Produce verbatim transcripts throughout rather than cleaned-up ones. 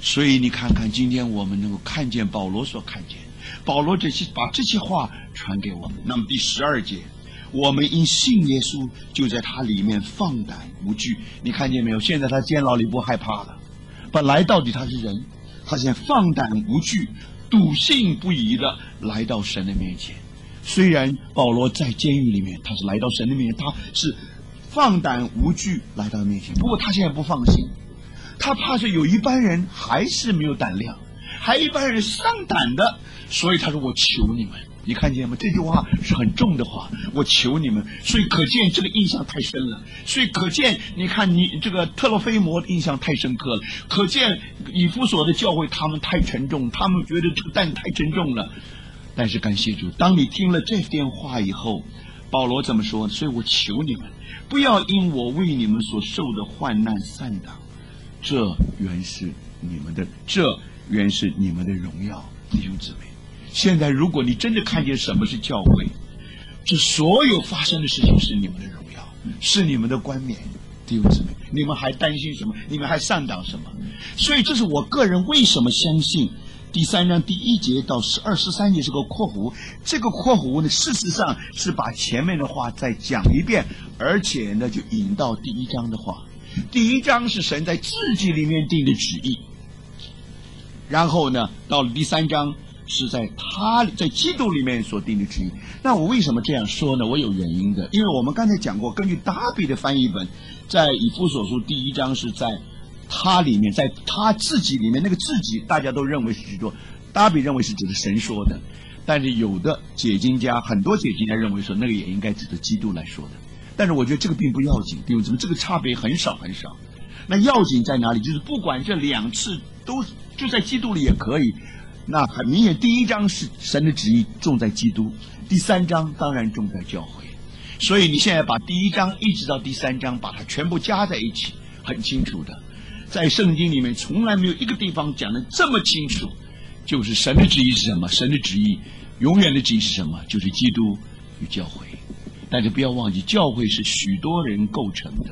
所以你看看，今天我们能够看见保罗所看见，保罗这些把这些话传给我们。那么第十二节，我们因信耶稣，就在他里面放胆无惧。你看见没有？现在他监牢里不害怕了。本来到底他是人，他现在放胆无惧，笃信不疑的来到神的面前。虽然保罗在监狱里面，他是来到神的面前，他是放胆无惧来到面前。不过他现在不放心，他怕是有一般人还是没有胆量，还一般人丧胆的，所以他说我求你们。你看见吗？这句话是很重的话，我求你们。所以可见这个印象太深了，所以可见你看你这个特洛菲摩的印象太深刻了，可见以弗所的教会他们太沉重，他们觉得这个担太沉重了。但是感谢主，当你听了这电话以后，保罗怎么说？所以我求你们不要因我为你们所受的患难散党，这原是你们的，这原是你们的荣耀。弟兄姊妹，现在如果你真的看见什么是教会，这所有发生的事情是你们的荣耀，是你们的冠冕。弟兄姊妹，你们还担心什么？你们还上党什么？所以这是我个人为什么相信第三章第一节到十二十三节是个括弧，这个括弧呢，事实上是把前面的话再讲一遍，而且呢就引到第一章的话。第一章是神在自己里面定的旨意，然后呢到了第三章是在他在基督里面所定的旨意。那我为什么这样说呢？我有原因的，因为我们刚才讲过，根据达比的翻译本，在以弗所书第一章是在他里面，在他自己里面，那个自己大家都认为是指着达比认为是指的神说的，但是有的解经家，很多解经家认为说那个也应该指着基督来说的。但是我觉得这个并不要紧，因为怎么这个差别很少很少。那要紧在哪里？就是不管这两次都就在基督里也可以。那很明显，第一章是神的旨意重在基督，第三章当然重在教会。所以你现在把第一章一直到第三章把它全部加在一起，很清楚的。在圣经里面从来没有一个地方讲得这么清楚，就是神的旨意是什么？神的旨意永远的旨意是什么？就是基督与教会。但是不要忘记，教会是许多人构成的，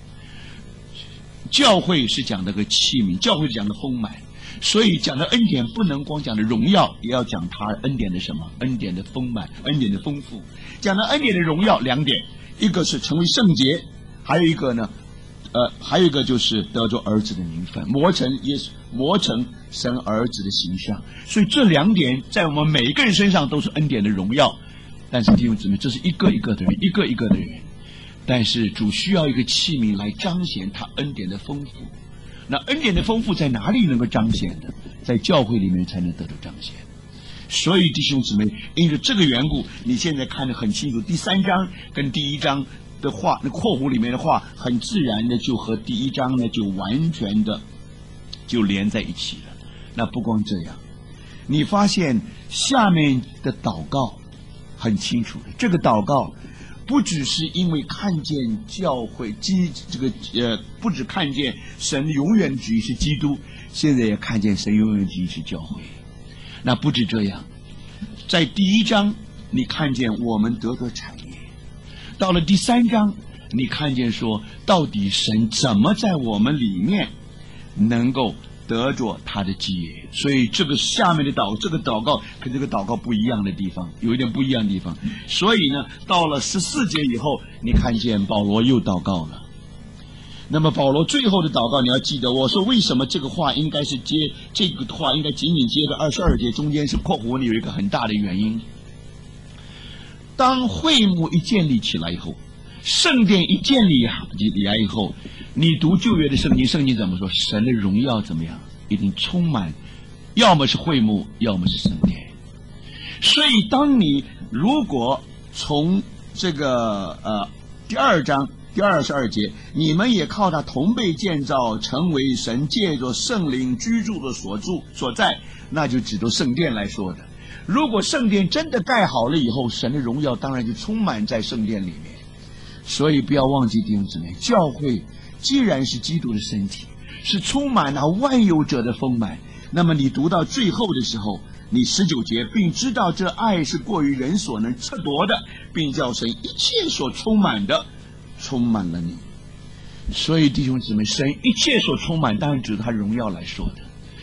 教会是讲的个器皿，教会是讲的丰满，所以讲的恩典不能光讲的荣耀，也要讲他恩典的什么？恩典的丰满，恩典的丰富。讲的恩典的荣耀两点，一个是成为圣洁，还有一个呢呃，还有一个就是得着儿子的名分，磨成耶稣，磨成神儿子的形象。所以这两点在我们每一个人身上都是恩典的荣耀。但是弟兄姊妹，这是一个一个的人，一个一个的人。但是主需要一个器皿来彰显他恩典的丰富。那恩典的丰富在哪里能够彰显呢？在教会里面才能得到彰显。所以弟兄姊妹，因着这个缘故，你现在看得很清楚，第三章跟第一章的话，那括弧里面的话，很自然的就和第一章呢就完全的就连在一起了。那不光这样，你发现下面的祷告很清楚的，这个祷告不只是因为看见教会基这个呃，不只看见神永远旨意是基督，现在也看见神永远旨意是教会。那不止这样，在第一章你看见我们得着产业，到了第三章你看见说到底神怎么在我们里面能够得着他的基业。所以这个下面的祷这个祷告跟这个祷告不一样的地方，有一点不一样的地方。所以呢到了十四节以后，你看见保罗又祷告了。那么保罗最后的祷告你要记得，我说为什么这个话应该是接这个话应该紧紧接着二十二节，中间是括弧里有一个很大的原因。当会幕一建立起来以后，圣殿一建立起来以后，你读旧约的圣经，圣经怎么说？神的荣耀怎么样？一定充满，要么是会幕，要么是圣殿。所以当你如果从这个呃第二章第二十二节，你们也靠他同被建造，成为神借着圣灵居住的所住所在，那就指着圣殿来说的。如果圣殿真的盖好了以后，神的荣耀当然就充满在圣殿里面。所以不要忘记弟兄姊妹，教会既然是基督的身体，是充满了万有者的丰满，那么你读到最后的时候，你十九节，并知道这爱是过于人所能测夺的，并叫神一切所充满的充满了你。所以弟兄姊妹，神一切所充满当然指着他荣耀来说的。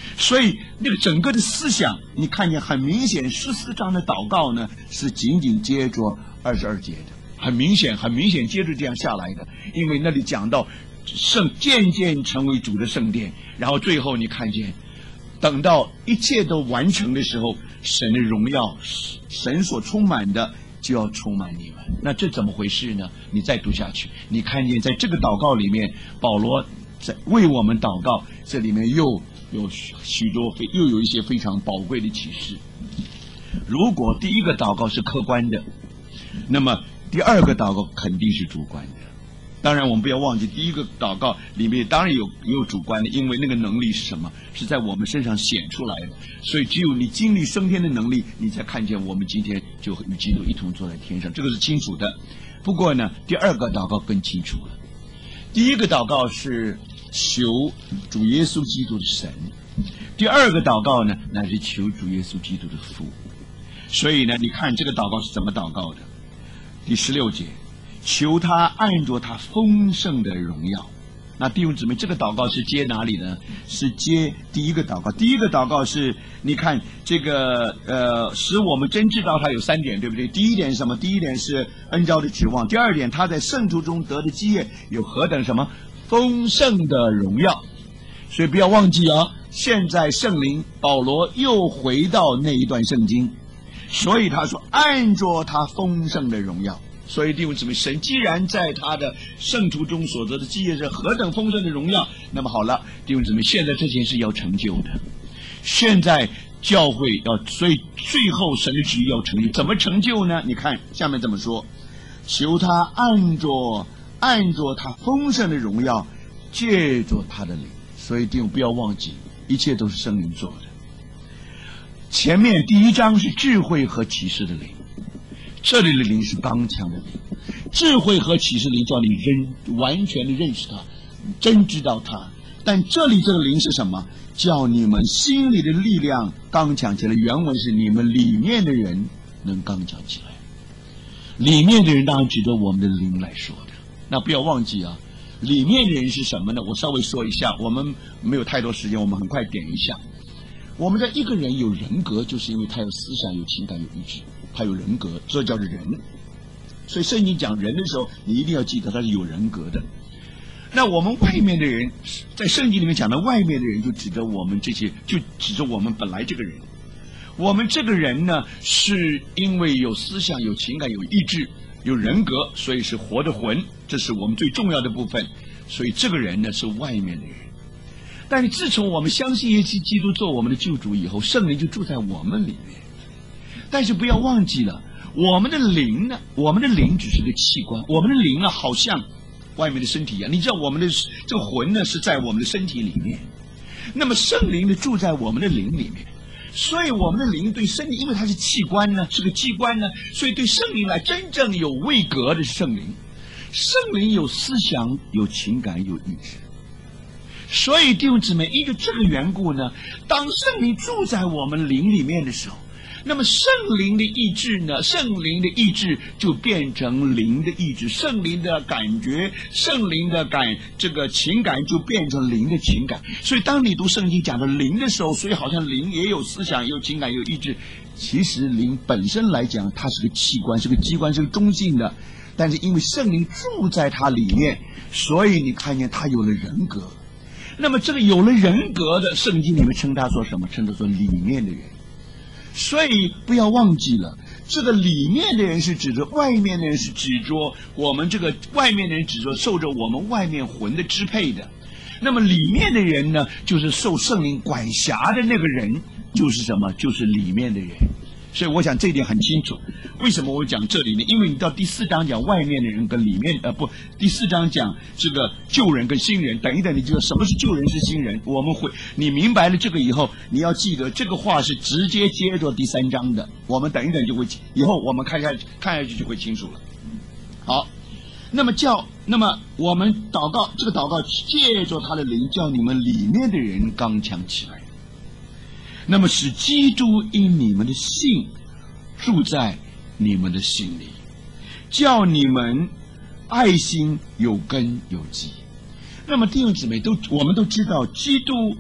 所以那个整个的思想，你看见很明显，十四章的祷告呢是紧紧接着二十二节的，很明显，很明显接着这样下来的，因为那里讲到圣渐渐成为主的圣殿，然后最后你看见，等到一切都完成的时候，神的荣耀，神所充满的就要充满你们。那这怎么回事呢？你再读下去，你看见在这个祷告里面，保罗在为我们祷告，这里面又有许多非又有一些非常宝贵的启示。如果第一个祷告是客观的，那么第二个祷告肯定是主观的。当然我们不要忘记，第一个祷告里面当然有也有主观的，因为那个能力是什么？是在我们身上显出来的。所以只有你经历升天的能力，你才看见我们今天就与基督一同坐在天上，这个是清楚的。不过呢，第二个祷告更清楚了。第一个祷告是求主耶稣基督的神，第二个祷告呢，那是求主耶稣基督的父。所以呢，你看这个祷告是怎么祷告的？第十六节，求他按着他丰盛的荣耀。那弟兄姊妹，这个祷告是接哪里呢？是接第一个祷告。第一个祷告是，你看这个呃，使我们真知道他有三点，对不对？第一点是什么？第一点是恩召的指望。第二点，他在圣徒中得的基业有何等什么丰盛的荣耀。所以不要忘记啊，现在圣灵保罗又回到那一段圣经，所以他说按着他丰盛的荣耀。所以弟兄姊妹，神既然在他的圣徒中所得的基业是何等丰盛的荣耀，那么好了，弟兄姊妹，现在这件事要成就的，现在教会要，所以最后神的旨意要成就，怎么成就呢？你看下面怎么说，求他按着按着他丰盛的荣耀，借着他的灵。所以弟兄不要忘记，一切都是圣灵做的。前面第一章是智慧和启示的灵，这里的灵是刚强的灵，智慧和启示灵叫你认完全的认识他，真知道他。但这里这个灵是什么？叫你们心里的力量刚强起来。原文是你们里面的人能刚强起来。里面的人当然指着我们的灵来说的。那不要忘记啊，里面的人是什么呢？我稍微说一下，我们没有太多时间，我们很快点一下。我们的一个人有人格，就是因为他有思想、有情感、有意志，他有人格，这叫做人。所以圣经讲人的时候，你一定要记得他是有人格的。那我们外面的人，在圣经里面讲的外面的人，就指着我们这些，就指着我们本来这个人。我们这个人呢，是因为有思想、有情感、有意志、有人格，所以是活的魂，这是我们最重要的部分。所以这个人呢，是外面的人。但是自从我们相信耶稣基督做我们的救主以后，圣灵就住在我们里面。但是不要忘记了，我们的灵呢，我们的灵只是个器官，我们的灵啊，好像外面的身体一样。你知道我们的这个魂呢，是在我们的身体里面，那么圣灵呢，住在我们的灵里面。所以我们的灵对身体，因为它是器官呢，是个机关呢，所以对圣灵来真正有位格的是圣灵。圣灵有思想、有情感、有意志。所以弟兄姊妹，因为这个缘故呢，当圣灵住在我们灵里面的时候，那么圣灵的意志呢，圣灵的意志就变成灵的意志，圣灵的感觉，圣灵的感这个情感就变成灵的情感。所以当你读圣经讲的灵的时候，所以好像灵也有思想，也有情感，也有意志。其实灵本身来讲，它是个器官，是个机关，是个中性的。但是因为圣灵住在它里面，所以你看见它有了人格。那么这个有了人格的，圣经里面称他说什么？称他说里面的人。所以不要忘记了，这个里面的人是指着外面的人，是指着我们这个外面的人，指着受着我们外面魂的支配的。那么里面的人呢，就是受圣灵管辖的那个人，就是什么？就是里面的人。所以我想这一点很清楚。为什么我讲这里呢？因为你到第四章讲外面的人跟里面，呃不，第四章讲这个旧人跟新人。等一等，你就什么是旧人是新人？我们会，你明白了这个以后，你要记得这个话是直接接着第三章的。我们等一等就会，以后我们看下去看下去就会清楚了。好，那么叫，那么我们祷告，这个祷告借着他的灵，叫你们里面的人刚强起来。那么使基督因你们的信住在你们的心里，叫你们爱心有根有基。那么弟兄姊妹都，我们都知道，基督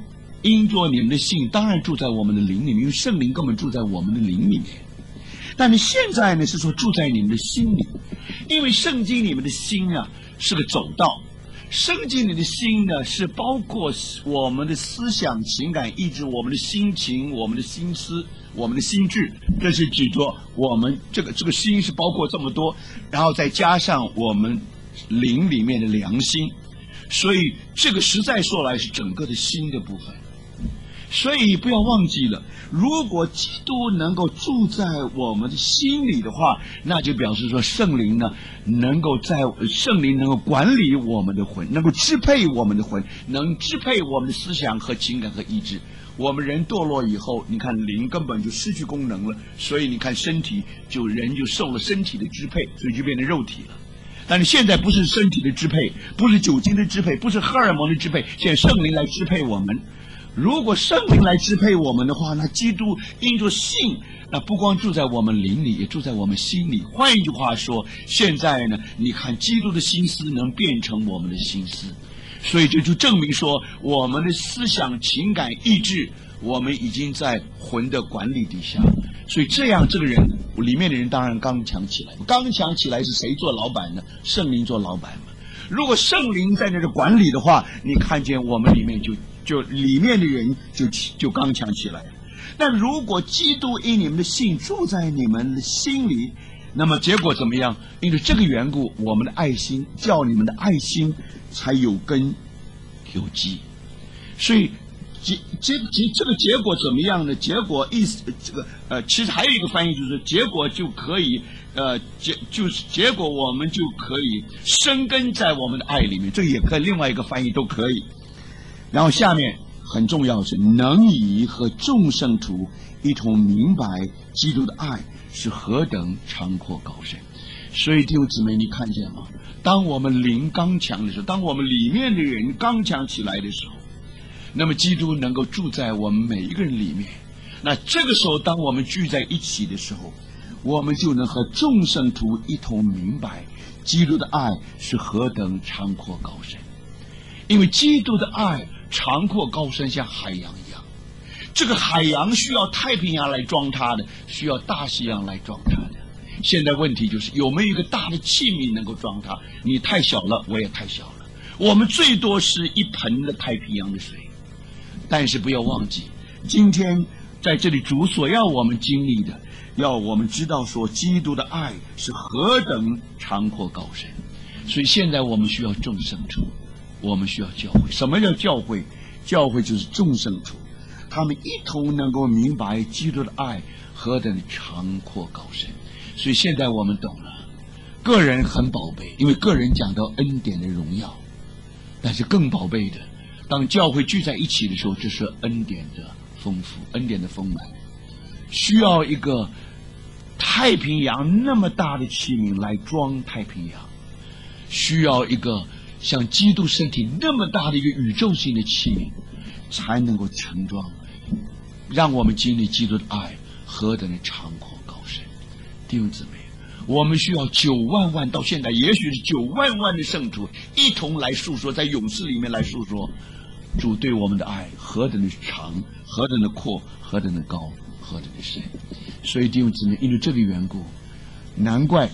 因着你们的信，当然住在我们的灵里面，因为圣灵根本住在我们的灵里面。但是现在呢，是说住在你们的心里，因为圣经里面的心啊是个走道，圣经里的心呢是包括我们的思想、情感、意志、我们的心情、我们的心思、我们的心智，这是指着我们这个这个心是包括这么多，然后再加上我们灵里面的良心，所以这个实在说来是整个的心的部分。所以不要忘记了，如果基督能够住在我们的心里的话，那就表示说圣灵呢能够在圣灵能够管理我们的魂，能够支配我们的魂，能支配我们的思想和情感和意志。我们人堕落以后，你看灵根本就失去功能了，所以你看身体就人就受了身体的支配，所以就变成肉体了。但是现在不是身体的支配，不是酒精的支配，不是荷尔蒙的支配，现在圣灵来支配我们。如果圣灵来支配我们的话，那基督因着信，那不光住在我们灵里，也住在我们心里。换一句话说，现在呢，你看基督的心思能变成我们的心思，所以这就证明说，我们的思想、情感、意志，我们已经在魂的管理底下。所以这样，这个人里面的人当然刚强起来。刚强起来是谁做老板呢？圣灵做老板嘛。如果圣灵在那里管理的话，你看见我们里面就就里面的人就就刚强起来了。但如果基督因你们的信住在你们的心里，那么结果怎么样？因为这个缘故，我们的爱心叫你们的爱心才有根有基。所以结结结这个结果怎么样呢？结果意思这个呃，其实还有一个翻译就是结果就可以呃结就是结果我们就可以生根在我们的爱里面，这也可以另外一个翻译都可以。然后下面很重要的是能以和众圣徒一同明白基督的爱是何等长阔高深。所以弟兄姊妹，你看见吗？当我们灵刚强的时候，当我们里面的人刚强起来的时候，那么基督能够住在我们每一个人里面。那这个时候当我们聚在一起的时候，我们就能和众圣徒一同明白基督的爱是何等长阔高深。因为基督的爱长阔高深，像海洋一样，这个海洋需要太平洋来装它的，需要大西洋来装它的。现在问题就是有没有一个大的器皿能够装它？你太小了，我也太小了，我们最多是一盆的太平洋的水。但是不要忘记，今天在这里主所要我们经历的，要我们知道说基督的爱是何等长阔高深。所以现在我们需要众圣徒，我们需要教会。什么叫教会？教会就是众圣徒，他们一同能够明白基督的爱何等长阔高深。所以现在我们懂了，个人很宝贝，因为个人讲到恩典的荣耀，但是更宝贝的，当教会聚在一起的时候，这是恩典的丰富，恩典的丰满。需要一个太平洋那么大的器皿来装太平洋，需要一个像基督身体那么大的一个宇宙性的器皿，才能够盛装，让我们经历基督的爱何等的长阔高深。弟兄姊妹，我们需要九万万，到现在也许是九万万的圣徒一同来述说，在勇士里面来述说主对我们的爱何等的长，何等的阔，何等的高，何等的深。所以弟兄姊妹，因为这个缘故，难怪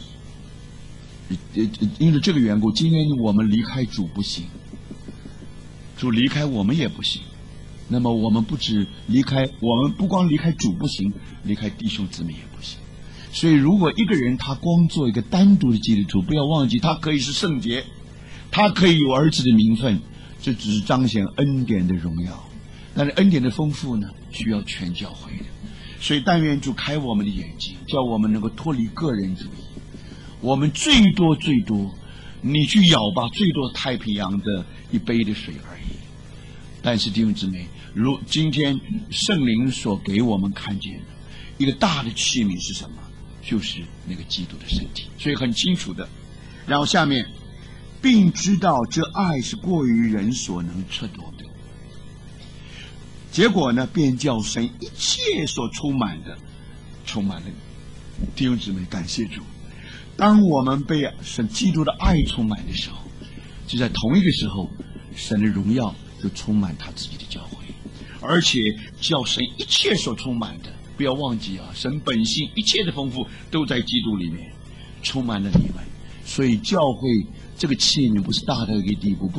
因为这个缘故，今天我们离开主不行，主离开我们也不行。那么我们不止离开，我们不光离开主不行，离开弟兄姊妹也不行。所以如果一个人他光做一个单独的基督徒，不要忘记他可以是圣洁，他可以有儿子的名分，这只是彰显恩典的荣耀。但是恩典的丰富呢，需要全教会的。所以但愿主开我们的眼睛，叫我们能够脱离个人主义。我们最多最多，你去舀吧，最多太平洋的一杯的水而已。但是弟兄姊妹，如今天圣灵所给我们看见的一个大的器皿是什么？就是那个基督的身体。所以很清楚的。然后下面，并知道这爱是过于人所能测度的。结果呢，便叫神一切所充满的，充满了你。弟兄姊妹，感谢主。当我们被神基督的爱充满的时候，就在同一个时候，神的荣耀就充满他自己的教会。 而且叫神一切所充满的。不要忘记啊，神本性一切的丰富都在基督里面，充满了你们。所以教会这个器皿不是大到一个地步。